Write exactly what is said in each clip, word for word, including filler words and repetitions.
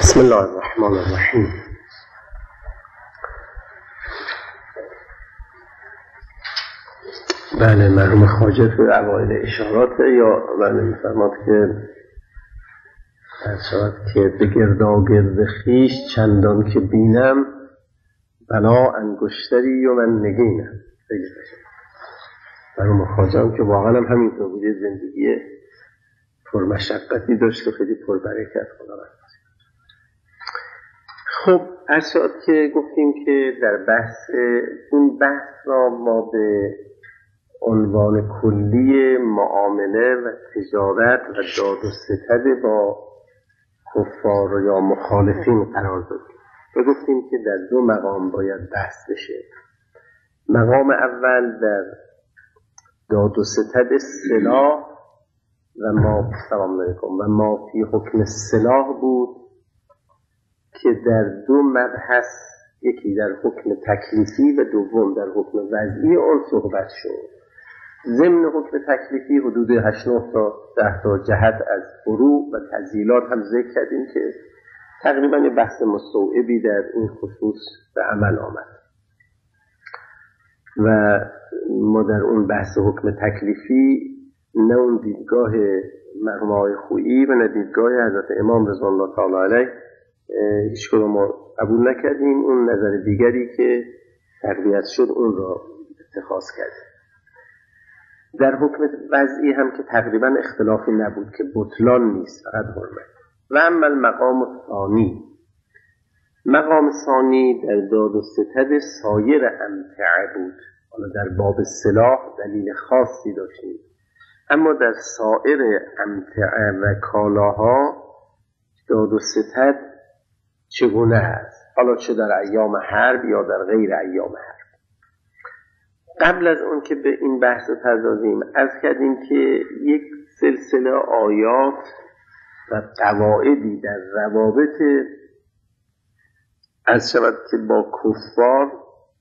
بسم الله الرحمن الرحیم. بله، مرحوم خواجه تو اوایل اشارات یا بله میفرماد که شاید که به گرداگرد خویش چندان که بینم بلا انگشتری و من نگینم. خیلی بشید مرحوم خواجه هم که واقعا هم همینطور بوده، زندگی پرمشقتی داشت و خیلی پربرکت خداوند. خب ارشاد که گفتیم که در بحث این بحث را ما به عنوان کلی معامله و تجارت و داد و ستد با کفار یا مخالفین قرار دادیم و گفتیم که در دو مقام باید بحث بشه. مقام اول در داد و ستد سلاح و ما سلام علیکم و ما فی حکم سلاح بود که در دو مبحث، یکی در حکم تکلیفی و دوم در حکم وضعی آن صحبت شد. ضمن حکم تکلیفی حدود هشت نه تا ده تا جهت از فروع و تزیلات هم ذکر کردیم که تقریبا یه بحث مستوعبی در این خصوص به عمل آمد و ما در اون بحث حکم تکلیفی نه اون دیدگاه مرحوم آقای خویی و نه دیدگاه حضرت امام رضوان الله تعالی علیه هیچ کدوم ما قبول نکردیم. اون نظر دیگری که تقویت شد اون را اتخاذ کردیم. در حکم وضعی هم که تقریبا اختلافی نبود که بطلان نیست، فقط حرمت. و اما المقام ثانی، مقام ثانی در داد و ستد سایر امتعه بود. حالا در باب سلاح دلیل خاصی داشتیم، اما در سایر امتعه و کالاها داد و ستد چگونه است، حالا چه در ایام حرب یا در غیر ایام حرب. قبل از اون که به این بحث پردازیم عرض کردیم که یک سلسله آیات و قواعدی در روابط از شود که با کفار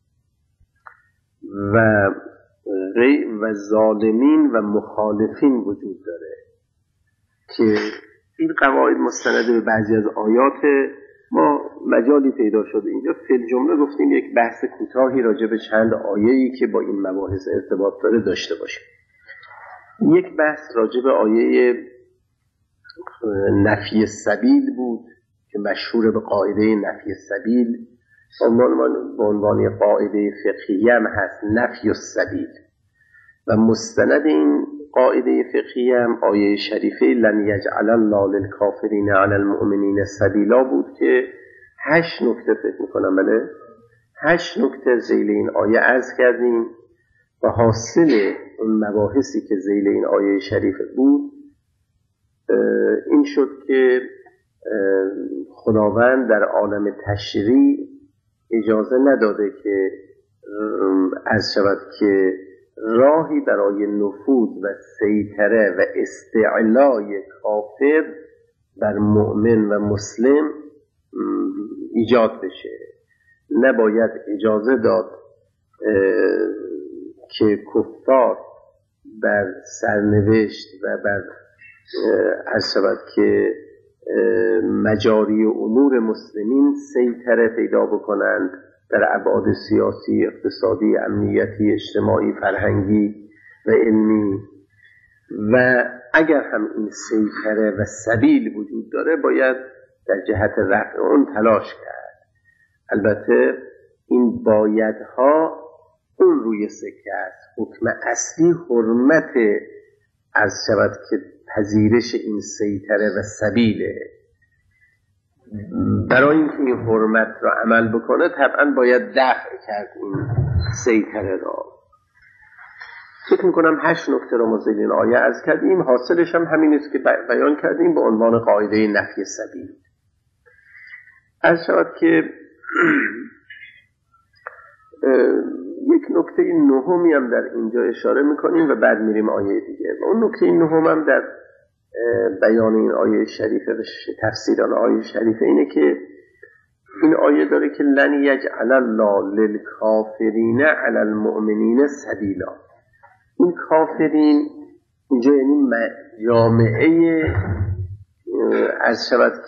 و غیر و ظالمین و مخالفین وجود داره که این قواعد مستند به بعضی از آیات ما مجالی پیدا شد. اینجا فی الجمله گفتیم یک بحث کوتاهی راجع به چند آیه‌ای که با این مباحث ارتباط داره داشته باشیم. یک بحث راجع به آیه نفی السبیل بود که مشهور به قاعده نفی السبیل، به عنوان قاعده فقهی هم هست نفی السبیل، و مستند این قاعده فقهی هم آیه شریفه لن یجعل الله للکافرین علی المؤمنین سبیلا بود که هشت نکته فکر میکنم بله هشت نکته ذیل این آیه عرض کردیم و حاصل اون مباحثی که ذیل این آیه شریفه بود این شد که خداوند در عالم تشریع اجازه نداده که از شود که راهی برای نفوذ و سیطره و استعلای کافر بر مؤمن و مسلم ایجاد بشه. نباید اجازه داد که کفار بر سرنوشت و بر از شود که مجاری امور مسلمین سیطره پیدا بکنند در ابعاد سیاسی، اقتصادی، امنیتی، اجتماعی، فرهنگی و علمی. و اگر هم این سیطره و سبیل وجود داره باید در جهت رفع اون تلاش کرد. البته این بایدها اون روی سکه است. حکم اصلی حرمت از شود که پذیرش این سیطره و سبیله. برای اینکه این حرمت را عمل بکنه طبعا باید دفع کرد این سیطره را. فکر میکنم هشت نکته را ما ذیل این آیه عرض کردیم. حاصلش هم همین است که بیان کردیم به عنوان قاعده نفی سبیل. عرض شود که یک نکته نهمی هم در اینجا اشاره میکنیم و بعد میریم آیه دیگه. و اون نکته نهم هم در بیان این آیه شریفه و تفسیر آن آیه شریفه اینه که این آیه داره که لن یجعل الله للکافرین علی المؤمنین سبیلا. این کافرین اینجا یعنی جامعه از شود که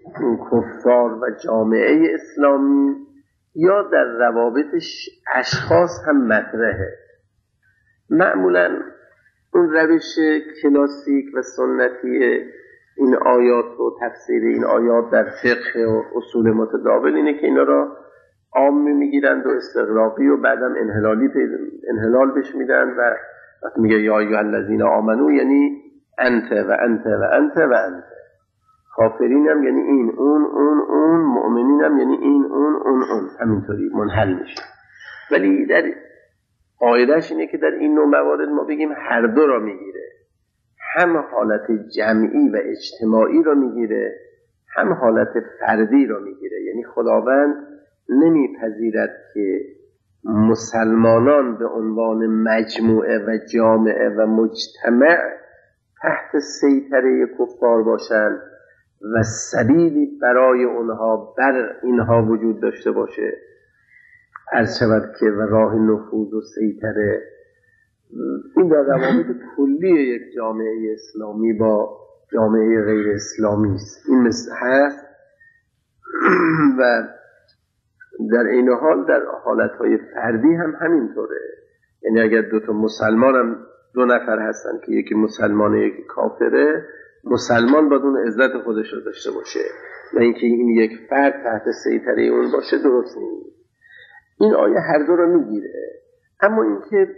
کفار و جامعه اسلامی یا در روابطش اشخاص هم مطرحه. معمولا اون روش کلاسیک و سنتی این آیات و تفسیر این آیات در فقه و اصول متداول اینه که اینا را عام میگیرند و استغراقی و بعدم انحلالی انحلال بش میدن و وقتی میگه یا ایها الذین آمنو یعنی انت و انت و انت و انت، کافرین هم یعنی این اون اون اون، مؤمنین هم یعنی این اون اون اون، همینطوری منحل میشه. ولی در قاعدهش اینه که در این نوع موارد ما بگیم هر دو را میگیره، هم حالت جمعی و اجتماعی را میگیره هم حالت فردی را میگیره. یعنی خداوند نمیپذیرد که مسلمانان به عنوان مجموعه و جامعه و مجتمع تحت سیطره کفار باشند و سبیلی برای اونها بر اینها وجود داشته باشه، عرض شود که و راه نفوذ و سیطره. این در روابط کلی یک جامعه اسلامی با جامعه غیر اسلامی است. این مثل هست و در این حال در حالتهای فردی هم همینطوره. یعنی اگر دو تا مسلمان هم دو نفر هستن که یکی مسلمانه یکی کافره، مسلمان باید اون عزت خودش رو داشته باشه، نه اینکه این یک فرد تحت سیطره اون باشه، درست نیست. این آیه هر دو رو میگیره. اما اینکه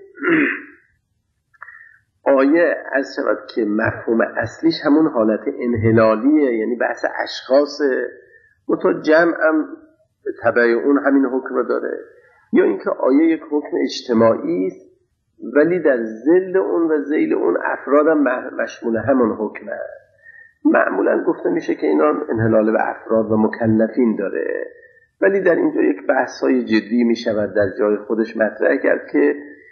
آیه از شود که مفهوم اصلیش همون حالت انحلالیه، یعنی بحث اشخاص متا جمع هم به تبع اون همین حکم رو داره، یا اینکه آیه یک حکم اجتماعی است ولی در ظل اون و ذیل اون افراد هم مشمول همون حکم هست. معمولا گفته میشه که اینا انحلال به افراد و مکلفین داره، ولی در اینجا یک بحث‌های جدی میشود در جای خودش مطرح کرد که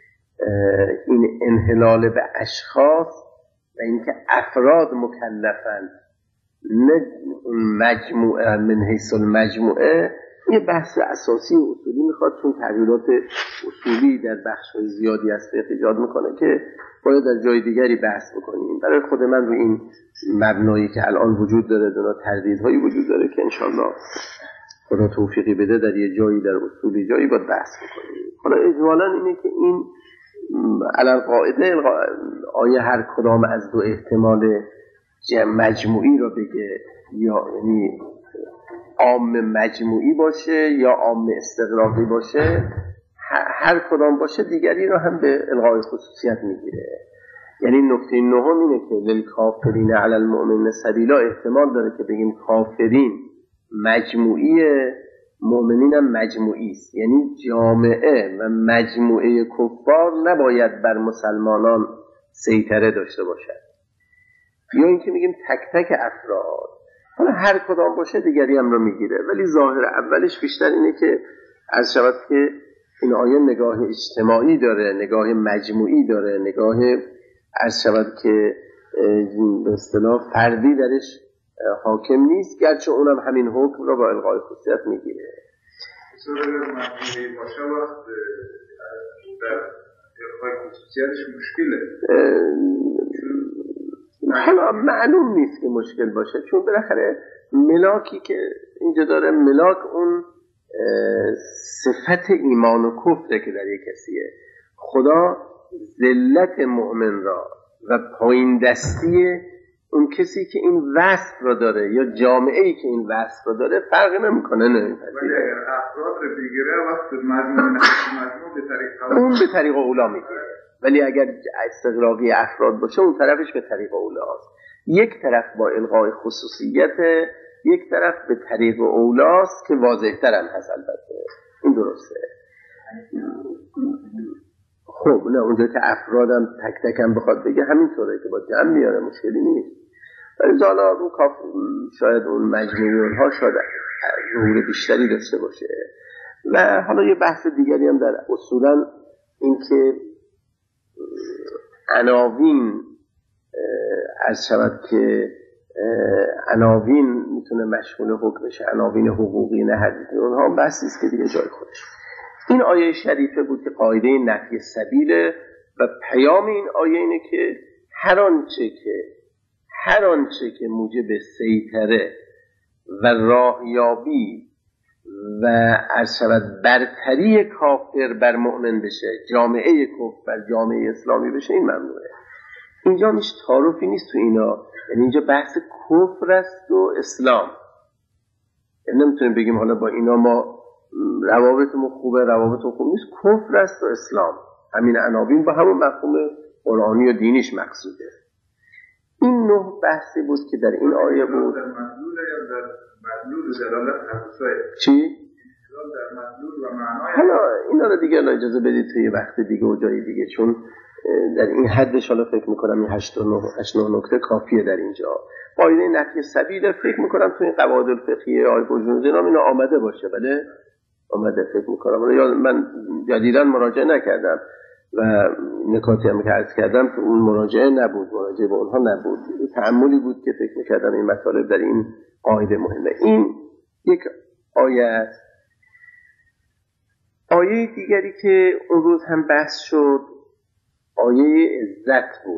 این انحلال به اشخاص و اینکه افراد مکلفن نه مجموعه من حیث المجموعه، یه بحث اساسی و اصولی میخواد، چون تغییرات اصولی در بخش‌های زیادی از فقه ایجاد میکنه که باید در جای دیگری بحث بکنیم. برای خود من رو این مبنایی که الان وجود داره داره تردیدهایی وجود داره که انشالله خدا توفیقی بده در یه جایی در اصولی جایی باید بحث بکنیم. حالا اجمالاً اینه که این علل قاعده آیه هر کدام از دو احتمال مجموعی رو بگه، یا یعنی عام مجموعی باشه یا عام استغراقی باشه، هر کدام باشه دیگری رو هم به الغای خصوصیت میگیره. یعنی نکته نهم اینه که للکافرین علی المؤمنین سبیلا احتمال داره که بگیم کافرین مجموعیه، مؤمنین هم مجموعی است، یعنی جامعه و مجموعه کفار نباید بر مسلمانان سیطره داشته باشد، یا اینکه میگیم تک تک افراد. حالا هر کدام باشه دیگری هم رو میگیره، ولی ظاهر اولش بیشتر اینه که از شود که این آیه نگاه اجتماعی داره، نگاه مجموعی داره، نگاه از شود که به اصطلاح فردی درش حاکم نیست، گرچه اونم همین حکم رو با الغای خصوصیت میگیره. بسیار مجموعی باشه وقت در الغای خصوصیتش مشکله. حالا معلوم نیست که مشکل باشه، چون بالاخره ملاکی که اینجا داره، ملاک اون صفت ایمان و کفره که در یک کسیه. خدا ذلت مؤمن را و پایین دستی اون کسی که این وصف را داره یا جامعه‌ای که این وصف را داره فرق نمی‌کنه. نمی‌پذیره. ولی اگر افراد رو بگیره وقت مجموعه مجموعه به طریق اون به طریق اولا میگیره، ولی اگر استغراقی افراد باشه اون طرفش به طریق اولاست. یک طرف با الغای خصوصیت، یک طرف به طریق اولاست که واضح‌تر هم هست. البته این درسته. خب نه اونجا که افرادم تک تک هم بخواد بگه همینطوره که با جمع میاره، مشکلی نیست. ولی حالا اون کاف شاید اون مجموعه اونها شاید ظهور بیشتری داشته باشه. و حالا یه بحث دیگری هم در اصولا این که عناوین از شود که عناوین میتونه مشمول حکم بشه، عناوین حقوقی نه حدیثی، اونها بحثی است که دیگه جای خودش. این آیه شریفه بود که قاعده نفی سبیله و پیام این آیه اینه که هر آنچه که هر آنچه که موجب سیطره و راهیابی و عرض شود برتری کافر بر مؤمن بشه، جامعه کفر بر جامعه اسلامی بشه، این ممنوعه. اینجا میشه تعارفی نیست تو اینا، یعنی اینجا بحث کفر است و اسلام. یعنی نمیتونیم بگیم حالا با اینا ما روابطمون خوبه، روابطمون خوب نیست. کفر است و اسلام، همین عناوین با همون مفهوم قرآنی و دینیش مقصوده. این نوع بحثی بود که در این آیه بود. در مدلول یا در مدلول دلالت خصوصی چی؟ در مدلول و معنای. حالا اینا رو دیگه اجازه بدید توی وقت دیگه و جای دیگه، چون در این حدش حالا فکر میکنم این هشت نه نکته کافیه در اینجا. قاعده نفی سبیل فکر میکنم توی این قواعد الفقهیه آیه برجونزی نام اینا آمده باشه، بله آمده فکر میکنم. یا من جدیداً مراجعه نکردم و نکاتی هم که عرض کردم تو اون مراجعه نبود، مراجعه به اونها نبود، تأملی بود که فکر میکردم این مطالب در این قاعده مهمه. این یک آیه است. آیه دیگری که اون روز هم بحث شد آیه عزت بود.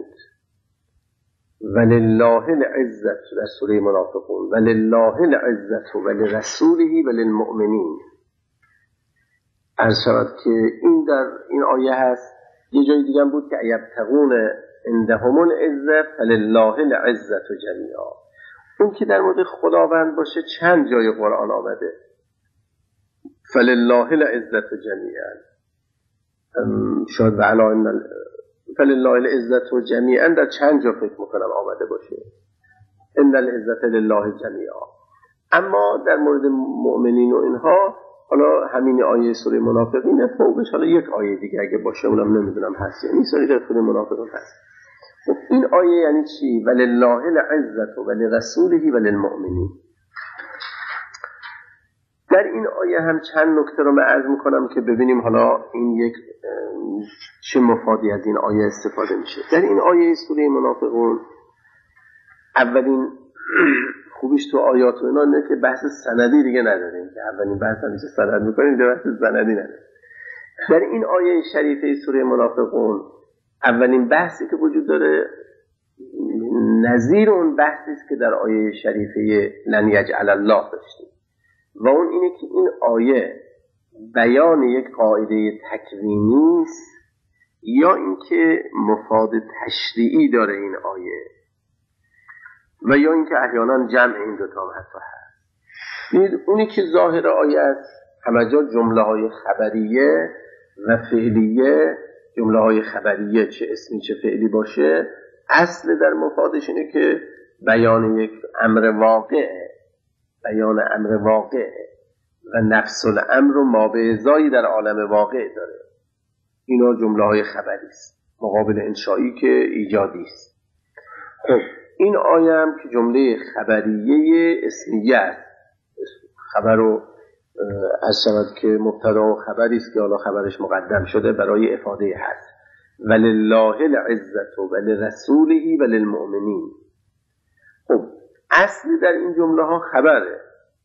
ولله العزت در سوره منافقون، ولله العزت ولرسوله وللمؤمنین. عرض شود که این در این آیه هست. یه جای دیگه هم بود که یبتغون عندهم العزت فلله العزت جمیعا. اون که در مورد خداوند باشه چند جای قرآن آمده فلله العزت جمیعا. شاید و علا ان فلله العزت جمیعا در چند جا فکر میکنم آمده باشه، ان العزت لله جمیعا. اما در مورد مؤمنین و اینها حالا همین آیه سوره منافقین فوقش حالا یک آیه دیگه اگه باشه اونم نمیدونم هست یا نیست، در سوره منافقین هست. این آیه یعنی چی؟ ولله العزت ولرسوله وللمؤمنین. در این آیه هم چند نکته رو من عرض میکنم که ببینیم حالا این یک چه مفادی از این آیه استفاده میشه. در این آیه سوره منافقون اولین خوبیش تو آیات و اینا اینه که بحث سندی دیگه نداریم، که اولین بحث هم میشه سند میکنیم، دیگه بحث سندی نداریم. در این آیه شریفه سوره منافقون اولین بحثی که وجود داره نظیر اون بحثی است که در آیه شریفه لن یجعل الله داشتیم، و اون اینه که این آیه بیان یک قاعده تکوینی است یا اینکه مفاد تشریعی داره این آیه، و یا اینکه احیانا جمع این دوتا هم حتی هست. اونی که ظاهر آیه است همه جا جمله های خبریه و فعلیه. جمله های خبریه چه اسمی چه فعلی باشه اصل در مفادش اینه که بیان یک امر واقعه، بیان امر واقعه و نفس الامر و ما به ازایی در عالم واقع داره. اینا جمله های خبری است مقابل انشایی که ایجادی است. خب این آیه هم که جمله خبریه اسمیه است، خبر رو از شود که مبتدا و خبری است که حالا خبرش مقدم شده برای افاده هست. ولله العزت ولرسوله وللمؤمنین. خب اصلی در این جمله ها خبره،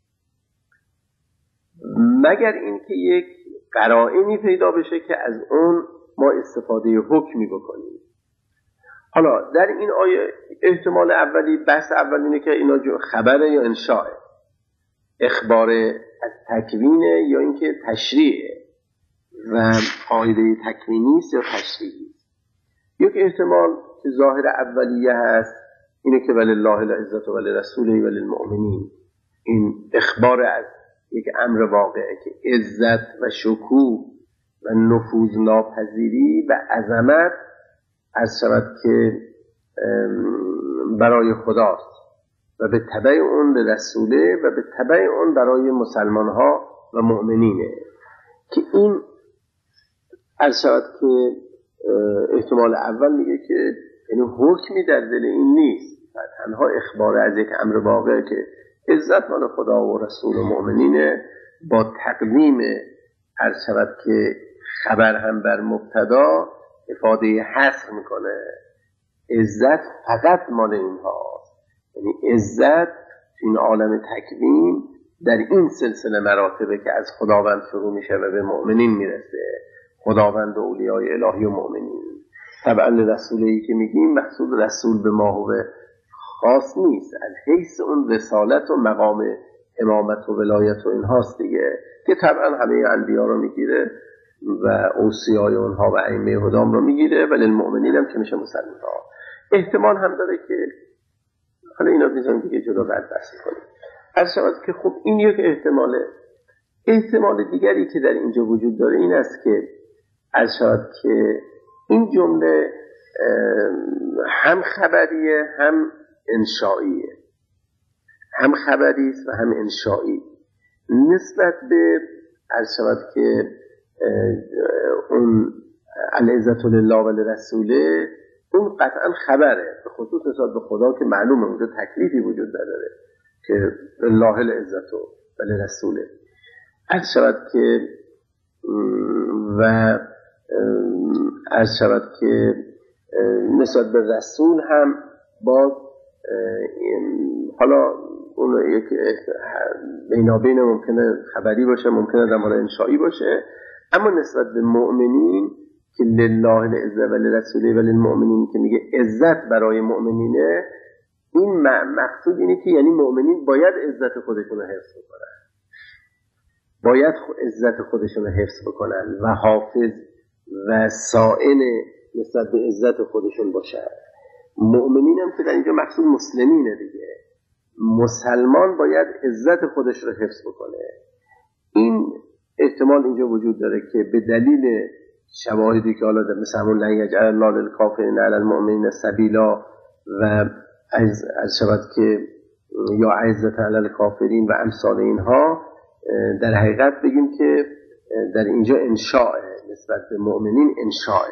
مگر اینکه یک قرائنی پیدا بشه که از اون ما استفاده حکمی بکنیم. حالا در این آیه احتمال اولی بحث اول اینه که اینا خبره یا انشاءه، اخبار از تکوینه یا اینکه تشریعه و قاعده تکوینی است یا تشریعی. یک احتمال که ظاهر اولیه هست اینه که ولله العزت ولرسوله وللمؤمنین، این اخبار از یک امر واقعه که عزت و شکوه و نفوذ ناپذیری و عظمت از شود که برای خداست و به تبع اون به رسوله و به تبع اون برای مسلمان ها و مؤمنینه، که این از شود که احتمال اول میگه که یعنی حکمی در دل این نیست، تنها اخبار از یک امر واقعه که عزت مال خدا و رسول و مؤمنینه، با تقدیم هر شود که خبر هم بر مبتدا افاده حصر میکنه. عزت فقط مال اینهاست، یعنی عزت این عالم تکوین در این سلسله مراتبه که از خداوند شروع میشه و به مؤمنین میرسه، خداوند و اولیای الهی و مؤمنین. طبعا رسولی که میگیم مقصود رسول به ما هو خاص نیست، از حیث اون رسالت و مقام امامت و ولایت و اینهاست دیگه، که طبعا همه انبیا رو میگیره و اوصیای اونها و ائمه هدام رو میگیره، ولی المؤمنین هم که میشه مسلمان ها. احتمال هم داره که حالا اینا بیزن دیگه جلو بعد بحث کنیم. از شود که خب این یک احتماله. احتمال دیگری که در اینجا وجود داره این است که از شود که این جمله هم خبریه هم انشائیه، هم خبری است و هم انشائی. نسبت به از شود که اون العزت لله و لرسوله، اون قطعا خبره، به خصوص نسبت به خدا که معلومه اونجا تکلیفی وجود داره که الله العزت و لرسوله. از شود که و از شود که نسبت به رسول هم باز حالا اون یک بینابین ممکنه خبری باشه، ممکنه در مورد انشائی باشه، اما نسبت به مؤمنین که لله العزت و لرسوله و للمؤمنین که میگه عزت برای مؤمنینه، این مقصود اینه که یعنی مؤمنین باید عزت خودشون رو حفظ بکنن، باید عزت خودشون رو حفظ بکنن و حافظ و صائن نسبت به عزت خودشون باشن. مؤمنین هم که در اینجا مقصود مسلمینه دیگه، مسلمان باید عزت خودش رو حفظ بکنه. این احتمال اینجا وجود داره که به دلیل شواهدی که حالا مثل همون لن یجعل الله للکافرین علی المؤمنین سبیلا و از از شود که یا عزت علی الکافرین و امثال اینها، در حقیقت بگیم که در اینجا انشاء نسبت به مؤمنین انشاء.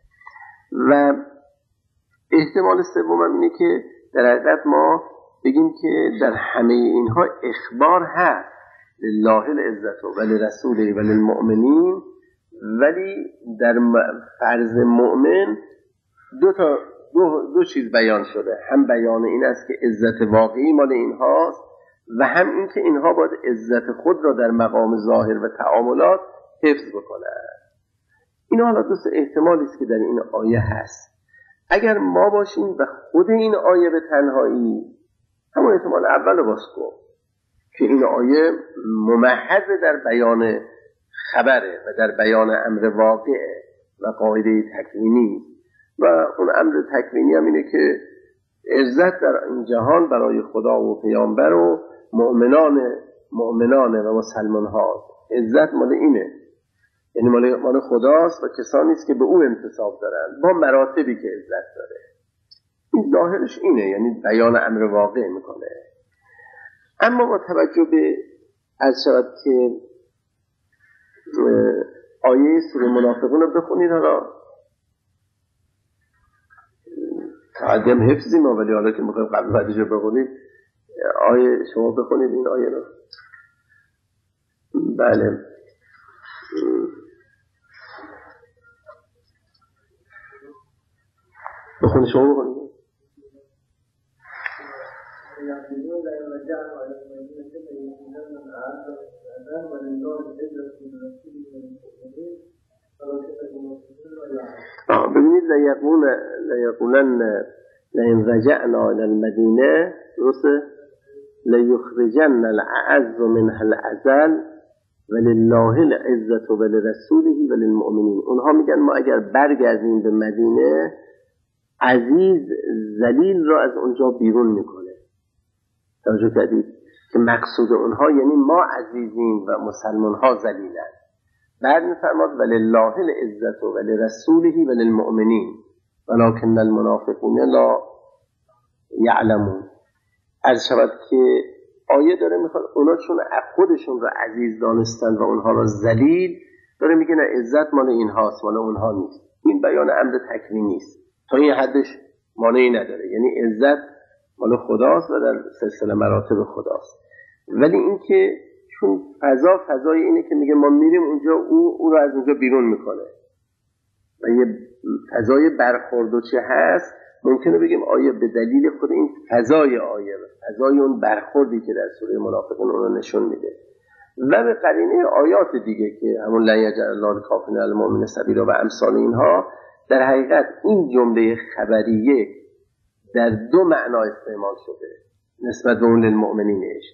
و احتمال سوم اینه که در حقیقت ما بگیم که در همه اینها اخبار هست لله العزت و لرسوله و للمؤمنین، ولی در فرض مؤمن دو تا دو, دو چیز بیان شده. هم بیان این است که عزت واقعی مال اینهاست و هم این که اینها باید عزت خود را در مقام ظاهر و تعاملات حفظ بکنند. این حالا دو سه احتمالی است که در این آیه هست. اگر ما باشیم و خود این آیه به تنهایی، همون احتمال اول رو باز کن که این آیه ممحض در بیان خبره و در بیان امر واقعه و قاعده تکوینی، و اون امر تکوینی هم اینه که عزت در این جهان برای خدا و پیامبر و مؤمنان مؤمنان و مسلمان ها، عزت مال اینه، یعنی مال مال خداست و کسانی است که به او انتساب دارن با مراتبی که عزت داره. این ظاهرش اینه، یعنی بیان امر واقع میکنه. اما با توجه به از شود که آیه سوره منافقون رو بخونید، حالا تعدیم حفظیم ولی حالا که میخوایم قبل بعدش رو بخونید، آیه شما بخونید این آیه رو. بله بخونید، شما بخونید. ببینید لیقول لیقولن لئن رجعنا الى المدینه درسته لیخرجن الاعز منها الاذل ولله العزة ولرسوله وللمؤمنین. اونها میگن ما اگر برگردیم به مدینه، عزیز ذلیل را از اونجا بیرون میکنه. توجه کردید که مقصود اونها یعنی ما عزیزیم و مسلمان ها ذلیلن. بعد میفرماد ولله العزة ولرسوله وللمؤمنین ولکن المنافقون لا یعلمون. از شود که آیه داره میخواد اونا چون خودشون رو عزیز دانستن و اونها رو ذلیل، داره میگه نه عزت مال اینهاست مال اونها نیست. این بیان امر تکوینی نیست، تا این حدش مانعی نداره، یعنی عزت مال خداست و در سلسله مراتب خداست. ولی این که چون فضا فضای اینه که میگه ما میریم اونجا، او او رو از اونجا بیرون میکنه و یه فضای برخورد و چه هست، ممکنه بگیم آیه به دلیل خود این فضای آیه فضای اون برخوردی که در سوره منافقون اون رو نشون میده و به قرینه آیات دیگه که همون لن یجعل الله للکافرین علی المؤمنین سبیلا و امثال اینها، در حقیقت این جمله خبریه در دو معنا استعمال شده نسبت به اون للمؤمنینش.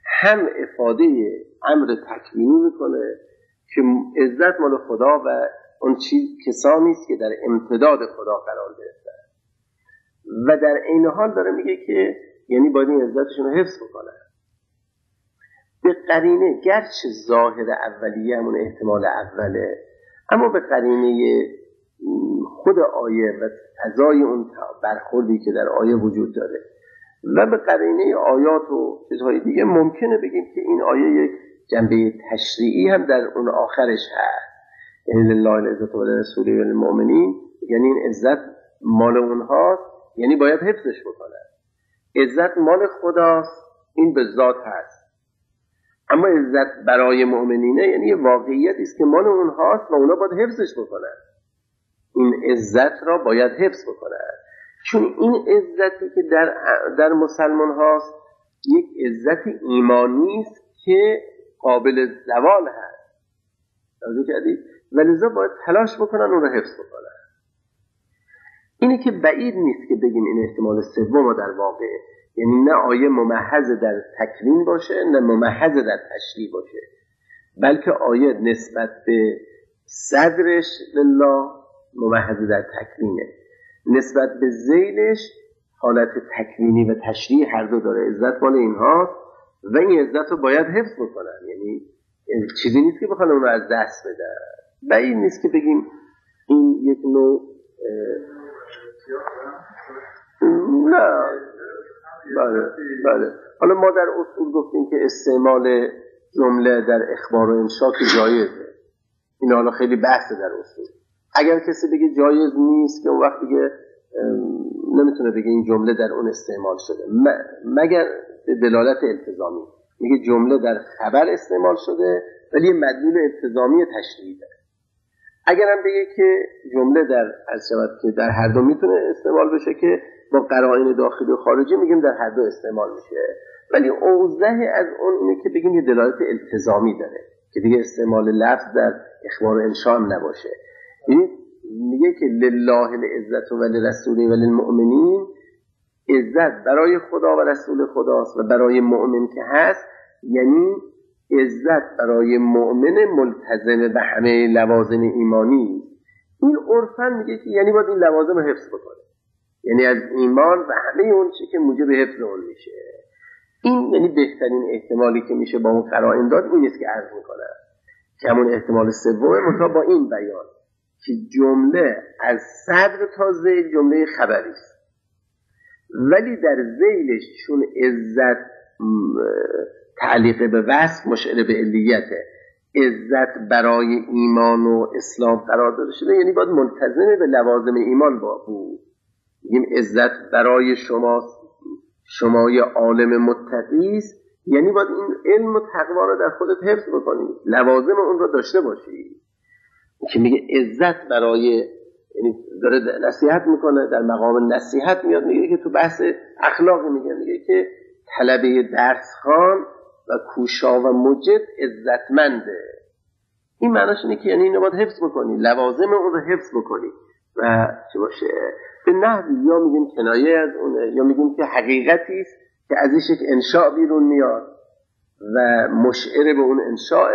هم افاده امر تکوینی میکنه که عزت مال خدا و اون چیز کسانی است که در امتداد خدا قرار گرفتن و در عین حال داره میگه که یعنی باید این عزتشون رو حفظ بکنن به قرینه، گرچه ظاهر اولیه همون احتمال اوله، اما به قرینه خود آیه و فضای اون برخوردی که در آیه وجود داره و به قرینه آیات و چیزهای دیگه ممکنه بگیم که این آیه یک جنبه تشریعی هم در اون آخرش هست. یعنی لله العزت و لرسوله و للمؤمنین، یعنی این عزت مال اونهاست، یعنی باید حفظش بکنن. عزت مال خداست، این به ذات هست، اما عزت برای مؤمنینه یعنی یه واقعیتی است که مال اونهاست و اونا باید حفظش بکنن. این عزت را باید حفظ بکنن، چون این عزتی که در در مسلمان هاست یک عزت ایمانی است که قابل زوال هست. توجه کردید؟ ولذا باید تلاش بکنن اون را حفظ بکنن. اینه که بعید نیست که بگیم این احتمال سوم در واقع، یعنی نه آیه ممحض در تکوین باشه نه ممحض در تشریع باشه، بلکه آیه نسبت به صدرش لله ممحض در تکوینه، نسبت به ذیلش حالت تکوینی و تشریع هر دو داره. عزت مال اینها و این عزت رو باید حفظ بکنن، یعنی چیزی نیست که بخوان اون رو از دست بدن. بعید نیست که بگیم این یک نوع نه بله بله. حالا ما در اصول گفتیم که استعمال جمله در اخبار و انشا که جایزه، این حالا خیلی بحثه در اصول. اگر کسی بگه جایز نیست که اون وقت دیگه نمیتونه بگه این جمله در اون استعمال شده مگر دلالت التزامی. میگه جمله در خبر استعمال شده ولی مدلول التزامی تشریعی داره. اگر هم بگه که جمله در از شود که در هر دو میتونه استعمال بشه که با قرائن داخلی و خارجی میگیم در هر دو استعمال میشه، ولی اوضح از اون اینه که بگیم یه دلالت التزامی داره که دیگه استعمال لفظ در اخبار و انشا هم نباشه. این میگه که لله العزت و لرسوله و للمؤمنین، عزت برای خدا و رسول خداست و برای مؤمن که هست، یعنی عزت برای مؤمن ملتزم به همه لوازم ایمانی. این عرفاً میگه که یعنی باید این لوازم رو حفظ بکنه، یعنی از ایمان و همه اون چی که موجب حفظ اون میشه. این یعنی بهترین احتمالی که میشه با اون قرائن داد این است که عرض میکنه که همون احتمال سوم مطابق با این بیان که جمله از صدر تا ذیل جمله خبری است، ولی در ذیلش چون عزت تعلیق به وصف مشعر به علیته، عزت برای ایمان و اسلام قرار داده شده، یعنی باید ملتزم به لوازم ایمان با بود. میگیم عزت برای شما شمای عالم متقی است، یعنی باید این علم و تقوا رو در خودت حفظ بکنی، لوازم اون رو داشته باشی. که میگه عزت برای، یعنی داره نصیحت میکنه، در مقام نصیحت میاد میگه که تو بحث اخلاق میگه میگه که طلبه درسخوان و کوشا و مجد عزتمنده. این معناش اینه که یعنی اینو باید حفظ بکنی، لوازم اون رو حفظ بکنی و چه باشه به نحوی یا میگیم کنایه از اونه یا میگیم که حقیقتی است که ازش یک انشاء بیرون میاد و مشعر به اون انشاء،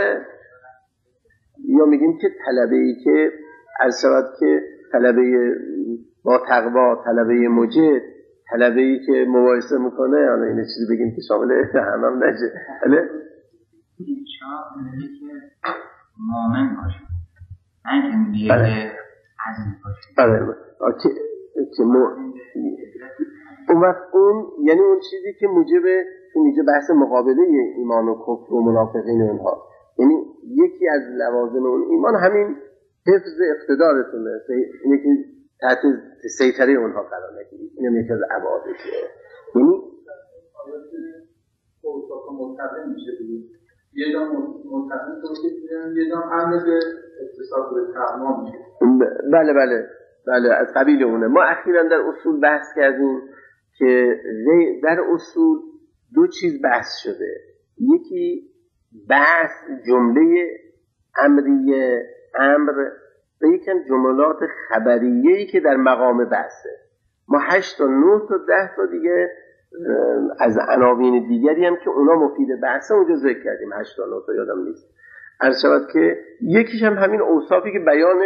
یا میگیم که طلبه‌ای که از شود که طلبه با تقوا، طلبه مجد، طلبه‌ای که مباحثه میکنه، حالا این چیزی بگیم که شامل همم نشه، بله انشاء میگه که مؤمن باشه، نه که میگه که عزیز باشه. بله که که مو اون وقت اون یعنی اون چیزی که موجب اینجا بحث مقابله ایمان و کفر و منافقین و اینها، یعنی یکی از لوازم اون ایمان همین حفظ اقتدارتونه، اینه که تحت سیطره اونها قرار نگیرید. این یکی از ابعادشه. یعنی اوصاف متقین میشه دیگه، یه جا متقین توصیف، یه جا امر به اتصال به تمام میشه. بله بله بله از قبیل اونه. ما اخیراً در اصول بحث کردیم که در اصول دو چیز بحث شده، یکی بحث جمله امریه امر و یکم جملات خبریه‌ای که در مقام بحثه. ما هشت تا نه تا ده تا دیگه از عناوین دیگری هم که اونا مفید بحثه اونجا ذکر کردیم، هشت تا نه تا یادم نیست. عرض شود که یکیش هم همین اوصافی که بیان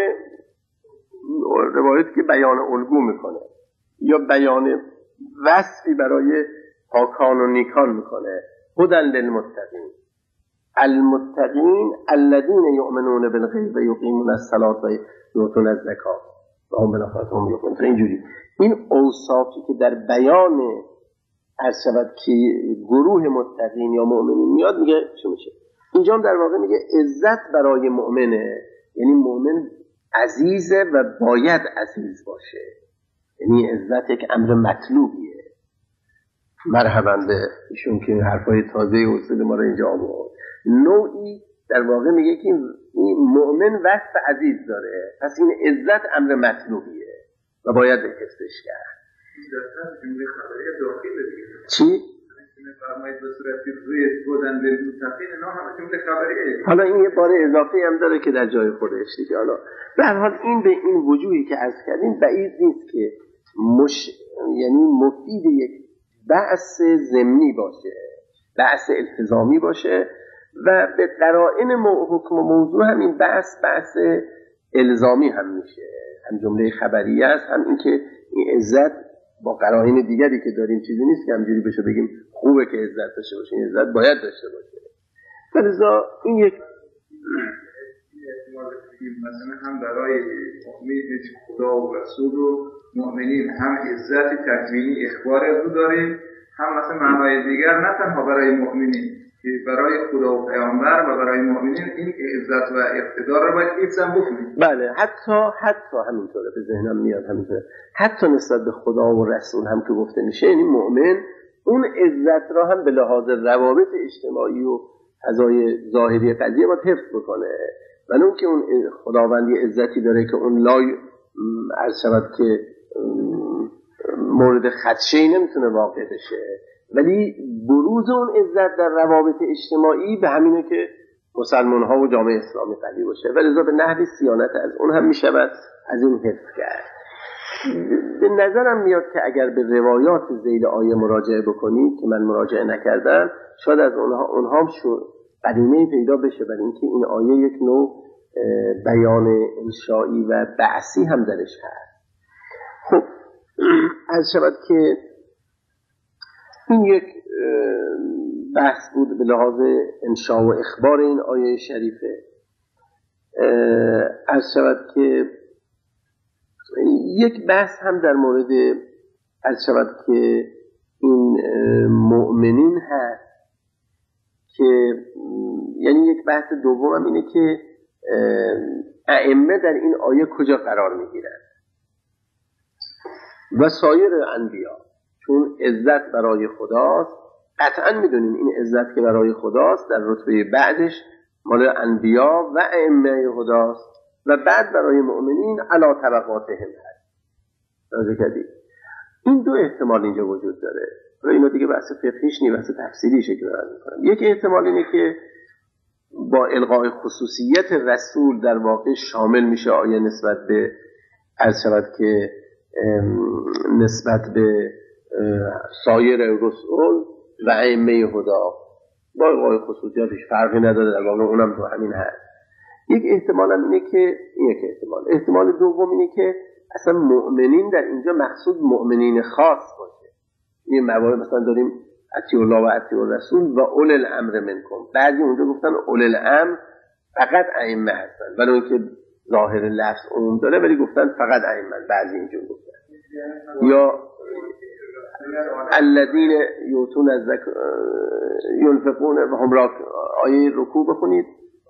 روایت که بیان الگو میکنه یا بیان وصفی برای پاکان و نیکان میکنه. هدی للمتقین المتقین الذین یؤمنون بالغیب و یقیمون الصلاة و یؤتون الزکات و هم بالآخرة هم یوقنون. اینجوری این اوصافی که در بیان عرض شود که گروه متقین یا مؤمنین میاد میگه چه میشه. اینجا هم در واقع میگه عزت برای مؤمنه، یعنی مؤمن عزیزه و باید عزیز باشه، یعنی عزت یک امر مطلوبیه. مرحبا به ایشون که حرفای تازه اصول ما رو اینجا آورد. نوعی در واقع میگه که این مؤمن وصف عزیز داره، پس این عزت امر مطلوبیه و باید حفظش کرد. جمله خبری داخل دیگه چی؟ فرمایید به صورتی روی بودن للمتقین، اینا همه جمله خبریه. حالا این یه بار اضافی هم داره که در جای خودش دیگه. حالا به هر حال این به این وجوهی که عرض کردیم بعید نیست که مش... یعنی مفید یک بحث ضمنی باشه، بحث التزامی باشه و به قرائن حکم و موضوع هم این بحث بحث الزامی هم میشه، هم جمله خبریه است، هم این که این عزت با قرائن دیگری که داریم چیزی نیست که همجوری بشه بگیم خوبه که عزت داشته باشه، این عزت باید داشته باشه. فلذا این یک مثلا هم برای امید خدا و رسول و مؤمنین هم عزت تکوینی اخبار از او داریم، هم مثلا معنای دیگر نه تنها برای مؤمنین که برای خدا و پیامبر و برای مؤمنین این عزت و اقتدار رو باید حفظ بکنیم. بله، حتی حتی همینطوره، به ذهنم میاد همینطوره، حتی نسبت به خدا و رسول هم که گفته میشه، یعنی مؤمن اون عزت را هم به لحاظ روابط اجتماعی و فضای ظاهری قضیه باید حفظ بکنه. و اون که اون خداوندی عزتی داره که اون لای عرض شود که مورد خدشه‌ای نمیتونه واقع بشه، ولی بروز اون عزت در روابط اجتماعی به همینه که مسلمان ها و جامعه اسلامی قوی باشه و لذا به نحوی صیانت از اون هم میشود از این حفظ کرد. به نظرم میاد که اگر به روایات ذیل آیه مراجعه بکنید که من مراجعه نکردم، شاید از اونها اونها هم قدیمه پیدا بشه برای اینکه این آیه یک نوع بیان انشایی و بعثی هم درش هست. خب از شود که این یک بحث بود به لحاظ انشاء و اخبار این آیه شریفه. از شود که یک بحث هم در مورد از شود که این مؤمنین هست که یعنی یک بحث دوم هم اینه که ائمه در این آیه کجا قرار میگیرن و سایر انبیا، چون عزت برای خداست، قطعا میدونیم این عزت که برای خداست در رتبه بعدش مال انبیا و ائمه خداست و بعد برای مؤمنین علی طبقاتهم هست. راجع کردی این دو احتمال اینجا وجود داره و اینا دیگه بحث فقهیش نیست، بحث تفسیریشه که دارم میکنم. یک احتمال اینه که با الغای خصوصیت رسول در واقع شامل میشه آیه نسبت به از شود که نسبت به سایر رسول و ائمه هدا با الغای خصوصیاتش فرقی نداره، در واقع اونم تو همین هست. یک احتمال هم اینه که این یک احتمال احتمال دوم اینه که اصلا مؤمنین در اینجا مقصود مؤمنین خاص باشه. این موارد مثلا داریم اطیعوا الله و اطیعوا الرسول و اول الامر منکم، بعضی اونجا گفتن اول الامر فقط ائمه هستن ولی اینکه ظاهر لفظ عموم داره ولی گفتن فقط ائمه، بعضی اینجور گفتن. یا الذین یؤتون الزکات ينفقون و هم را آیه رکوع بخونید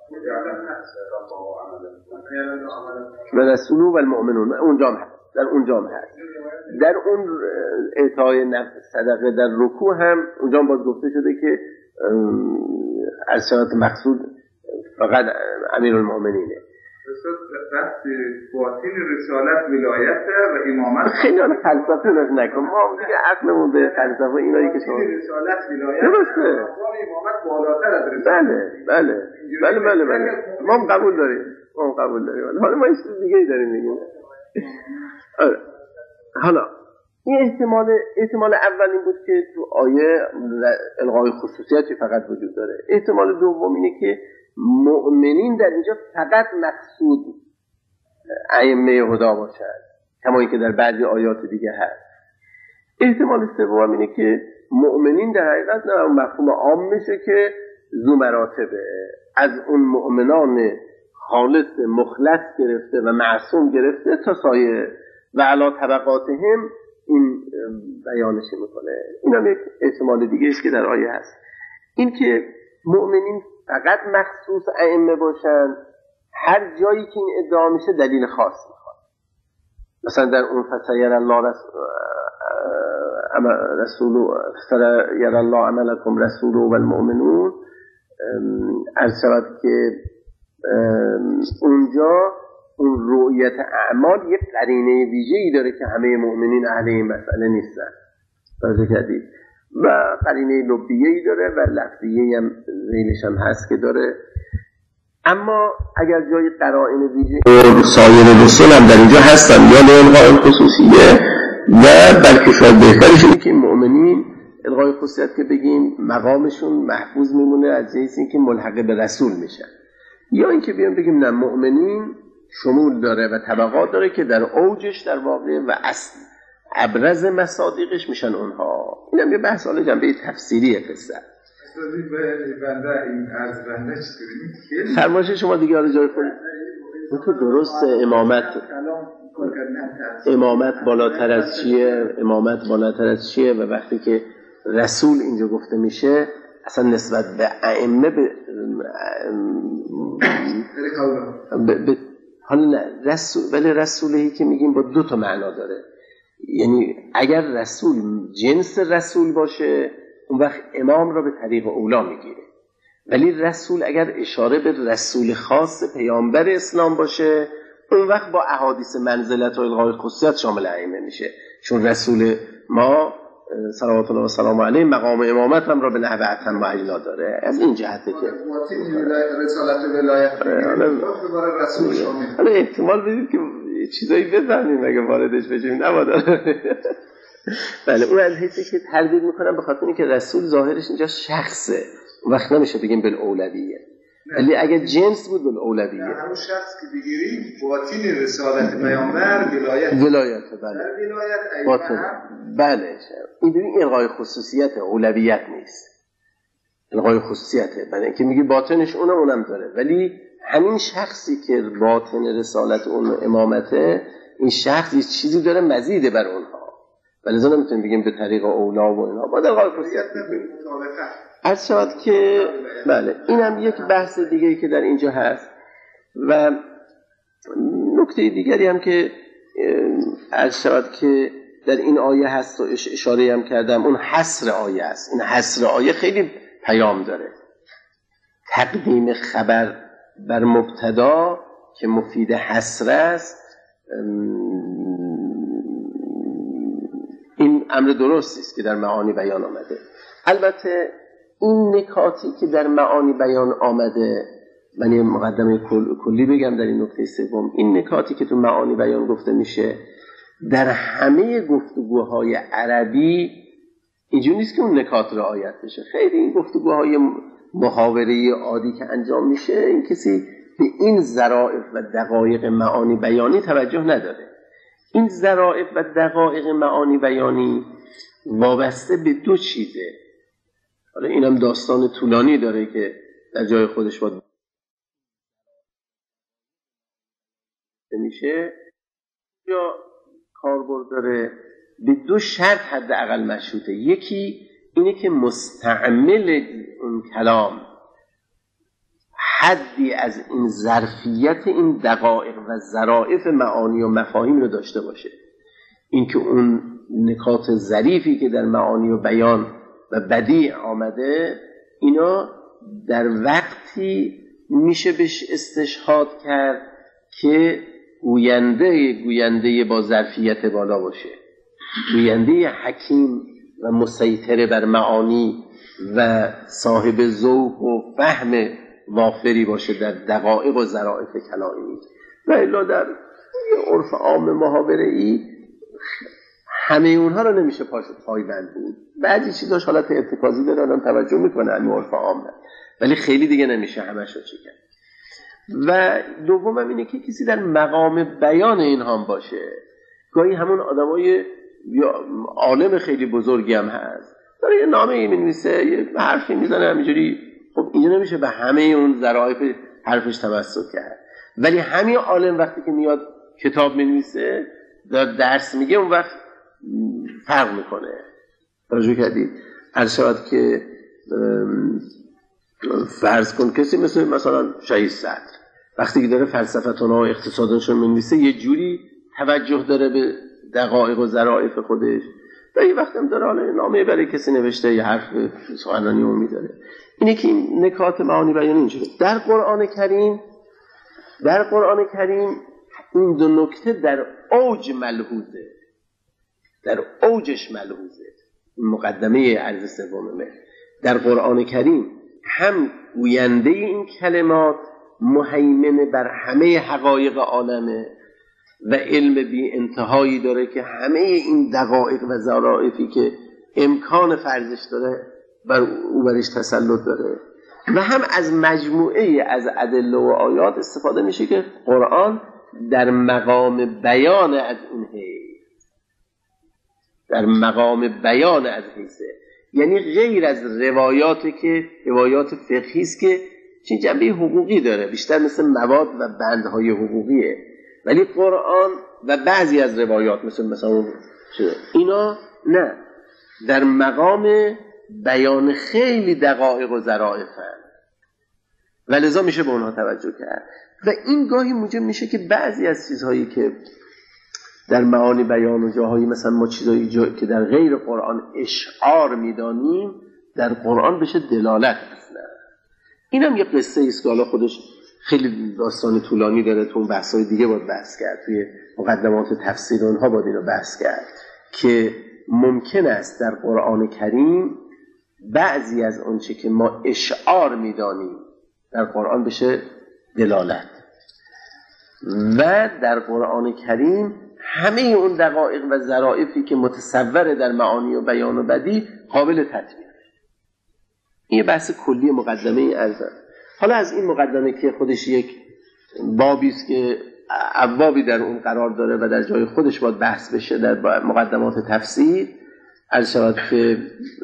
و رسول و المؤمنون، اونجا هم هست، در اونجا هم هست، در اون اعطای صدقه در رکوع هم اونجا هم باز گفته شده که از شرط مقصود فقط امیرالمؤمنینه. بحث باطن رسالت ولایت و امامت خیلی آن فلسفه نکن، ما دیگه عقلمون به فلسفه اینایی که شما رسالت ولایت درسته، امامت بالاتر از رسالت. بله بله بله بله بله ما هم قبول داریم، ما هم قبول داریم. حالا ما این چیز دیگه ای داریم میگیم. حالا این احتمال احتمال اول این بود که تو آیه الغای خصوصیتی فقط وجود داره. احتمال دوم اینه که مؤمنین در اینجا فقط مقصود ائمه هدا باشند، کما اینکه در بعضی آیات دیگه هست. احتمال سوم اینه که مؤمنین در حقیقت نه مفهوم عام میشه که ذو مراتبه، از اون مؤمنان خالص مخلص گرفته و معصوم گرفته تا سایه و علا طبقاتهم این بیانش میکنه. این هم یک احتمال دیگه است که در آیه هست. این که مؤمنین فقط مخصوص ائمه باشن، هر جایی که این ادعا میشه دلیل خاص میخواد. مثلا در اون فسیر الله رسول فسیر الله عملکم رسول و المؤمنون عرض شود که اونجا اون رؤیت اعمال یک قرینه ویژه‌ای داره که همه مؤمنین اهل این مسئله نیستن. توجه کردید؟ و قرینه لبیه‌ای داره و لفظیه‌ای هم ذیلش هم هست که داره. اما اگر جای قرائن ویژه سایر رسول هم در اینجا هستن یا الغای خصوصیه و بلکه شاید بهترش اینه که مؤمنین الغای خصوصیت که بگیم مقامشون محفوظ میمونه از جنس اینکه ملحق به رسول میشن، یا اینکه بیان بگیم نه مؤمنین شمول داره و طبقات داره که در اوجش در واقع و اصل ابرز مصادیقش میشن اونها. این هم یه بحث حالا جنبه تفسیریه قصه. بنده این از بنده چطوری؟ فرمایش شما دیگه حالا جای خود اون تو درست امامت امامت بالاتر از چیه؟ امامت بالاتر از چیه؟ و وقتی که رسول اینجا گفته میشه اصلا نسبت به ائمه به به حالا نه رسول، ولی رسولهی که میگیم با دو تا معنا داره. یعنی اگر رسول جنس رسول باشه اون وقت امام را به طریق اولا میگیره، ولی رسول اگر اشاره به رسول خاص پیامبر اسلام باشه اون وقت با احادیث منزلت و الغای خصوصیت شامل ائمه میشه، چون رسول ما صلوات الله و سلام علیه مقام امامت هم را به نحو اتم و اجلا داره. از این جهته که رسالت ولایت برای رسول شامل. حالا احتمال بدید که چیزایی بفهمیم اگه واردش بشیم نبادا. بله اون از حیثی که تردید میکنم به خاطر اینکه رسول ظاهرش اینجا شخصه، اون وقت نمیشه بگیم بالاولویه، ولی اگه جنس بود بالاولویه. همون شخص که بگیریم باطن رسالت پیامبر ولایت ولایت بله ولایت باطن بله. این ببین الغای خصوصیت اولویت نیست، الغای خصوصیته، بله که میگی باطنش اونم اونم داره، ولی همین شخصی که باطن رسالت اون امامته این شخص یه چیزی داره مزیده بر اونها، ولی زن نمیتونیم بگیم به طریق اولا و اینا با الغای خصوصیت بگیم. عرض شود که بله این هم یک بحث دیگری که در اینجا هست. و نکته دیگری هم که عرض شود که در این آیه هست و اشاره هم کردم، اون حصر آیه است. این حصر آیه خیلی پیام داره. تقدیم خبر بر مبتدا که مفید حصر است، این امر درستی است که در معانی بیان آمده. البته این نکاتی که در معانی بیان آمده، من یه مقدمه کل، کلی بگم در این نکته سوم، این نکاتی که تو معانی بیان گفته میشه در همه گفتگوهای عربی اینجوری نیست که اون نکات رعایت بشه. خیلی این گفتگوهای محاوره‌ای عادی که انجام میشه این کسی به این ظرافت و دقایق معانی بیانی توجه نداره. این ظرافت و دقایق معانی بیانی وابسته به دو چیزه. حالا اینم داستان طولانی داره که در جای خودش باید میشه یا کاربرد داره. به دو شرط حداقل مشروطه. یکی اینه که مستعمل اون کلام حدی از این ظرفیت این دقایق و ظرافت معانی و مفاهیم رو داشته باشه. اینکه اون نکات ظریفی که در معانی و بیان و بدیع آمده اینا در وقتی میشه بهش استشهاد کرد که گوینده گوینده با ظرفیت بالا باشه، گوینده حکیم و مسیطر بر معانی و صاحب ذوق و فهم وافری باشه در دقایق و ظرافت کلامی. و الا در عرف عام محاوره‌ای همه اونها رو نمیشه پاش پایبند بود. بعضی چیزاش حالت ارتکازی داره، آدم توجه میکنه، همین عرف عامه، ولی خیلی دیگه نمیشه همش رو چیکار. و دومم اینه که کسی در مقام بیان اینها هم باشه. گاهی همون آدمای یا عالم خیلی بزرگی هم هست، داره یه نامه می‌نویسه، یه حرفی میزنه همینجوری، خب اینجا نمیشه به همه اون ظرافت حرفش تمسک کرد. ولی همین عالم وقتی که میاد کتاب می‌نویسه، داره درس میگه، اون وقت فرق میکنه. توجه کردید؟ هر شاید که فرض کن کسی مثل مثلا شهید صدر وقتی که داره فلسفتون و اقتصادشون می‌نویسه، یه جوری توجه داره به دقایق و ظرافت خودش، و یه وقت هم داره حالا نامه برای کسی نوشته، یه حرف سخنرانی اون می‌ذاره. اینه که این نکات معانی بیان اینجوره. در قرآن کریم در قرآن کریم این دو نکته در اوج ملحوظه، در اوجش ملحوظه. مقدمه عرض سومه در قرآن کریم هم گوینده این کلمات مهیمن بر همه حقایق عالمه و علم بی انتهایی داره که همه این دقایق و ظرافی که امکان فرضش داره بر او برش تسلط داره، و هم از مجموعه از ادله و آیات استفاده میشه که قرآن در مقام بیان از این حیث در مقام بیان از حیثه، یعنی غیر از روایاتی که روایات فقهی است که چه جنبه حقوقی داره، بیشتر مثل مواد و بندهای حقوقیه، ولی قرآن و بعضی از روایات مثل مثلا اینا نه، در مقام بیان خیلی دقایق و ظرافن و لذا میشه به اونها توجه کرد. و این گاهی موجب میشه که بعضی از چیزهایی که در معانی بیان و جاهایی مثلا ما چیزایی جا که در غیر قرآن اشعار میدانیم در قرآن بشه دلالت اصلا. اینم یه قصه ایست که حالا خودش خیلی داستان طولانی داره، تو اون بحثای دیگه باید بحث کرد، توی مقدمات تفسیر اونها باید اینو بحث کرد که ممکن است در قرآن کریم بعضی از اونچه که ما اشعار میدانیم در قرآن بشه دلالت، و در قرآن کریم همه اون دقایق و ظرافی که متصوره در معانی و بیان و بدی قابل تطبیق. این بحث کلی مقدمه ارزه. حالا از این مقدمه که خودش یک بابی است که ابوابی در اون قرار داره و در جای خودش باید بحث بشه در مقدمات تفسیر، عرض شود که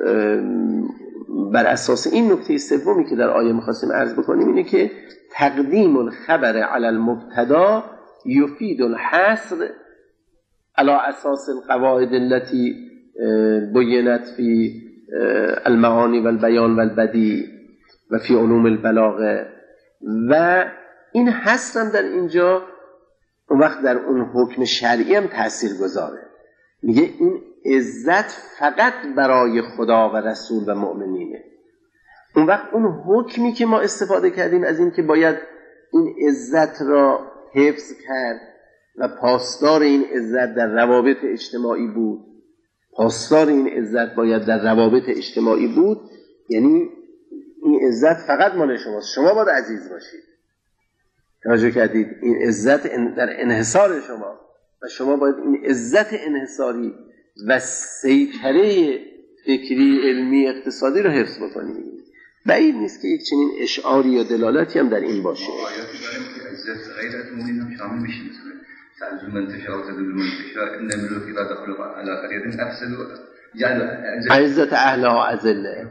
بر اساس این نکته سومی که در آیه می‌خواستیم عرض بکنیم اینه که تقدیم الخبر علی المبتدا یفید الحصر على اساس القواعد التي بینت فی المعانی و البیان و البدیع و فی علوم البلاغه، و این حصر هم در اینجا اون وقت در اون حکم شرعی هم تأثیر گذاره. میگه این عزت فقط برای خدا و رسول و مؤمنینه. اون وقت اون حکمی که ما استفاده کردیم از این که باید این عزت را حفظ کرد و پاسدار این عزت در روابط اجتماعی بود، پاسدار این عزت باید در روابط اجتماعی بود، یعنی این عزت فقط مال شماست، شما باید عزیز باشید. توجه کردید؟ این عزت در انحصار شما و شما باید این عزت انحصاری و سیطره فکری، علمی، اقتصادی رو حفظ بکنید. بعید نیست که یک چنین اشعاری یا دلالتی هم در این باشه. آیاتی داریم که عزت غیر از مؤمنین هم شامل میشه، مثلا تعذب من تشاء و تذل من تشاء ان الملوك اذا دخلوا على قرية افسدوا جعلوا عزت اهلها اذله.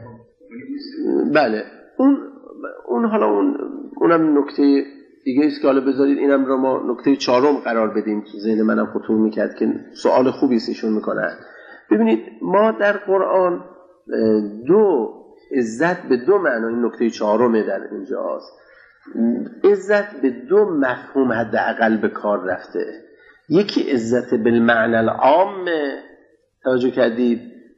بله اون اون حالا اون اونم نکته دیگه است که حالا بذارید اینم رو ما نکته چهارم قرار بدیم، تو ذهن منم خطور میکرد که سوال خوبی است ایشون میکنن. ببینید ما در قرآن دو عزت به دو معنا، این نکته چهارمه در اینجاست، عزت به دو مفهوم حداقل به کار رفته. یکی عزت بالمعنى العام، توجه کردید،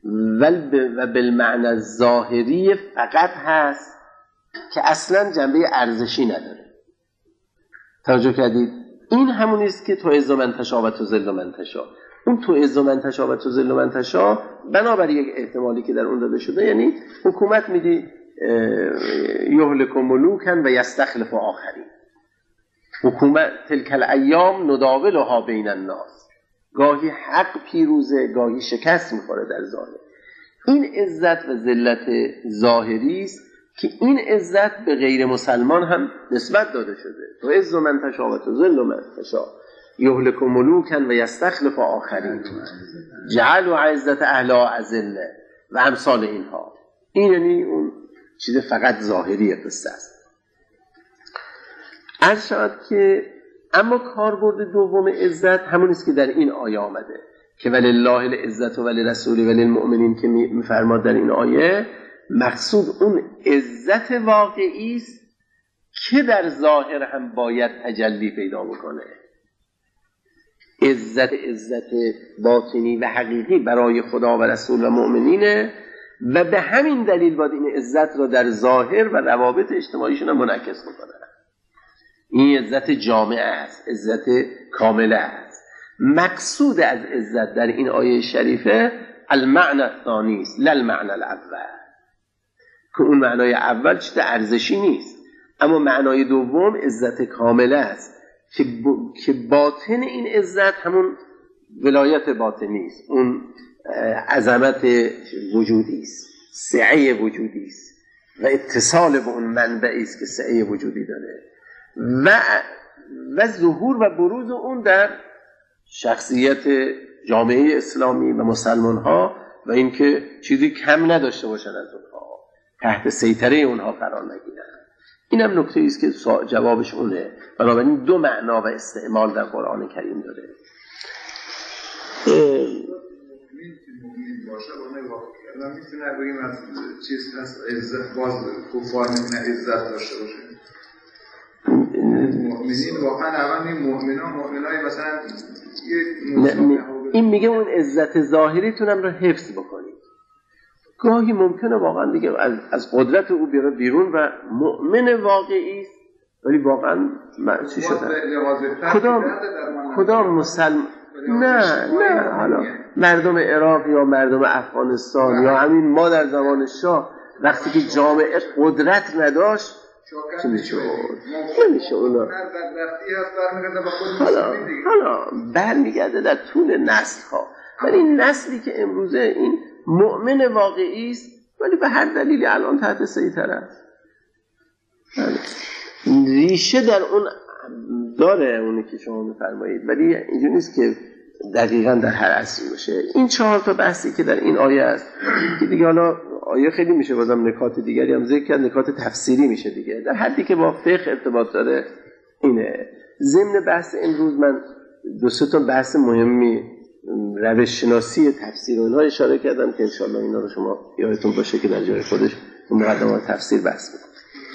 و بالمعنى الظاهری فقط هست که اصلا جنبه ارزشی نداره. توجه کردید؟ این همون است که تو عز من تشاء و تذل من تشاء. اون تو عز من تشاء و تذل من تشاء بنابر یک احتمالی که در اون داده شده، یعنی حکومت میدی یهلک ملوکن و یستخلف آخرین. حکومت تلک الایام نداولها بین الناس، گاهی حق پیروزه، گاهی شکست میخوره در ظاهر. این عزت و ذلت ظاهری است که این عزت به غیر مسلمان هم نسبت داده شده. تو عز من تشاء و تذل من تشاء یهلک ملوکا و یستخلف آخرین جعل و عزت اهلها اذله و امثال اینها. این یعنی اون چیز فقط ظاهری قصه است. عرض شود که اما کاربرد دوم عزت همون است که در این آیه آمده که ولله العزت و ولرسوله وللمؤمنین که میفرماد در این آیه، مقصود اون عزت واقعی است که در ظاهر هم باید تجلی پیدا بکنه. عزت عزت باطنی و حقیقی برای خدا و رسول و مؤمنینه و به همین دلیل باید این عزت را در ظاهر و روابط اجتماعیشون هم منعکس بکنه. این عزت جامعه است، عزت کامله است. مقصود از عزت در این آیه شریفه المعنى الثانی است لا المعنى الاول، که اون معنای اول چیز ارزشی نیست، اما معنای دوم عزت کامله است که ب... که باطن این عزت همون ولایت باطنی است، اون عظمت وجودی است، سعه وجودی است و اتصال به اون منبعی است که سعه وجودی داره و و ظهور و بروز اون در شخصیت جامعه اسلامی و مسلمان ها و اینکه چیزی کم نداشته باشن از اونها، تحت سیطره اونها قرار نگیرن. اینم نکته است که جوابش اونه. بنابراین دو معنا و استعمال در قرآن کریم داره. باشه اون واقعا میتونه بگیم از چیز هست عزت، باز کفار میتونه عزت داشته باشه. مؤمنین واقعا اول این مؤمنان مؤمنای مثلا این میگه اون عزت ظاهریتونم رو حفظ بکنید. گاهی ممکنه واقعا دیگه از, از قدرت او بیاره بیرون و مؤمن واقعی است ولی واقعا چی شده؟ کدام کدام مسلمان؟ نه نه حالا مردم عراق یا مردم افغانستان یا همین ما در زمان شاه وقتی که جامعه قدرت نداشت چی میشه؟ نمیشه اونا حالا حالا برمیگرده در طول نسل ها. ولی این نسلی که امروزه این مؤمن واقعی است ولی به هر دلیلی الان تحت سیطره است، ریشه در اون داره اونی که شما میفرمایید، ولی اینجوری نیست که دقیقاً در هر عصری باشه. این چهار تا بحثی که در این آیه است که دیگه حالا آیه خیلی میشه بازم نکات دیگری هم ذکر کرد، نکات تفسیری میشه دیگه در حدی که با فقه ارتباط داره اینه. ضمن بحث امروز من دو سه تا بحث مهمی روش شناسی تفسیر و اینها اشاره کردم که انشالله اینا رو شما یادتون باشه که در جای خودش تو مقدمات تفسیر بحث می‌کنم.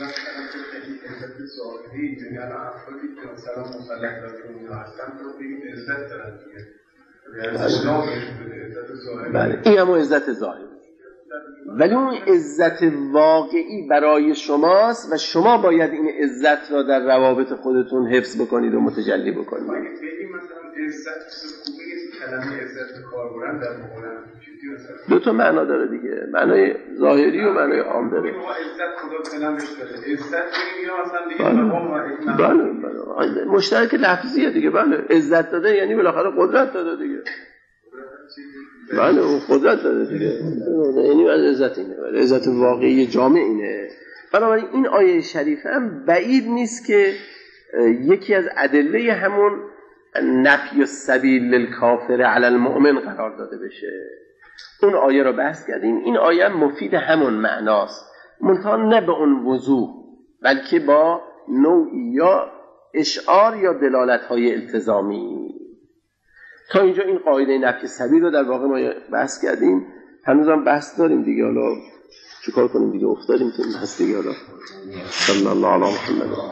بله این همون عزت ظاهری، ولی اون عزت واقعی برای شماست و شما باید این عزت را در روابط خودتون حفظ بکنید و متجلی بکنید. مثلا عزت خوبی کلمه عزت کاربران در مقابل دو تا معنا داره دیگه، معنای ظاهری و معنای عام داره. عزت خدا کلمش داره، عزت میگیم مثلا دیگه مقام بله بله مشترک لفظیه دیگه. بله عزت داده یعنی بالاخره قدرت داده دیگه. بله اون قدرت داده دیگه، یعنی از عزت اینه، ولی عزت واقعی جامع اینه. بنابراین این آیه شریفه هم بعید نیست که یکی از ادله همون نفی السبیل للکافر علی المؤمن قرار داده بشه. اون آیه رو بحث کردیم، این آیه مفید همون معناست، منتها نه به اون وضوح بلکه با نوعی یا اشعار یا دلالت‌های التزامی. تا اینجا این قاعده نفی السبیل رو در واقع ما بحث کردیم، هنوزم بحث داریم دیگه. حالا چیکار کنیم دیگه؟ افتادیم تو این بحث دیگه. حالا صلی الله علی محمد.